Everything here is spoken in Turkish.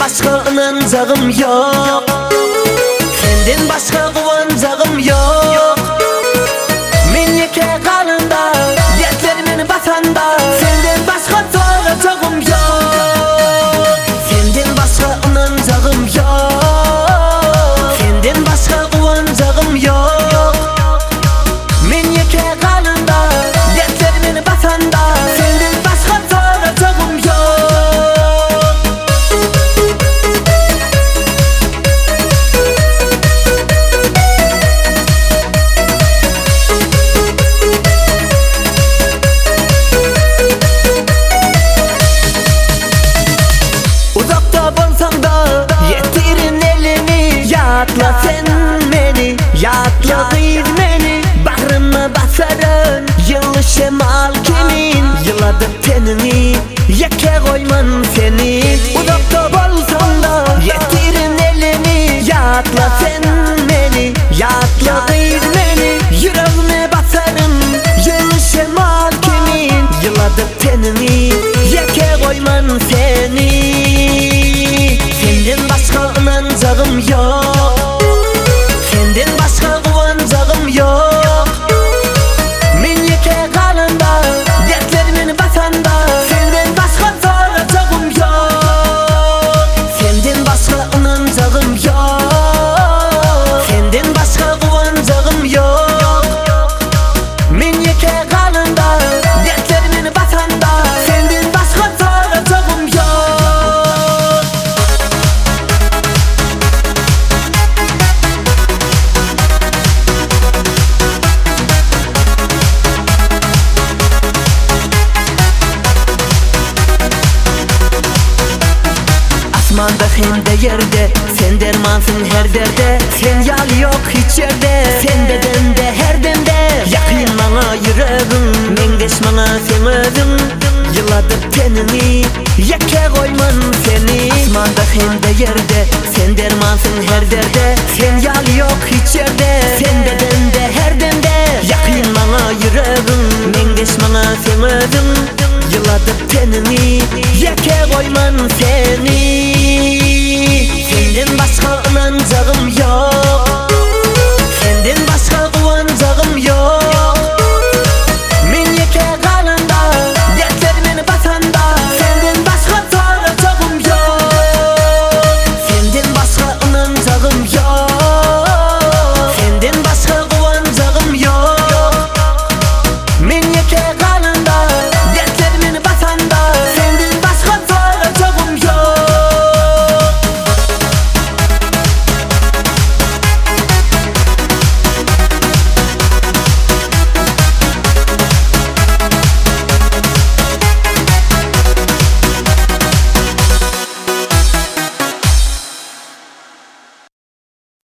başka inanacağım yok. Senden başka kovanacağım yok. Men yeke kalında, dertlerimin batanda, senden başka soracağım yok. Senden başka inanacağım yok. Senden başka kovanacağım yok. Men yeke kalında, dertlerimin batanda, senden başka soracağım yok. Yatla sen beni, yatla kıyır beni. Bağrıma basarın, yıllı şemal kimin. Yıladık tenini, yeke koyman seni. Uzakta bolsan da, yetirin elini. Yatla sen beni, yatla kıyır beni. Yüreğime basarın, yıllı şemal kimin. Yıladık tenini, yeke koyman seni. Senden başka inanacağım yok. Senden başka kovanacağım yok. Men yeke kalında, dertlerimin batanda, senden başka soracağım yok. Senden başka inanacağım yok. Senden başka kovanacağım yok. Men yeke kalında, dertlerimin batanda, senden başka soracağım yok. Asmanda hem de yerde, sen dermansın her derde. Sen yal yok hiç yerde, sen de demde her demde. Yakın bana yüreğim, mengeş bana sen özün. Yıladık tenini, yeke koyman seni. Asmanda hem de yerde, sen dermansın her derde. Sen yal yok hiç yerde, sen de demde her demde. Yakın bana yüreğim, mengeş bana sen özün. Yıladık tenini, yeke koyman seni. Senden başka inanacağım yok.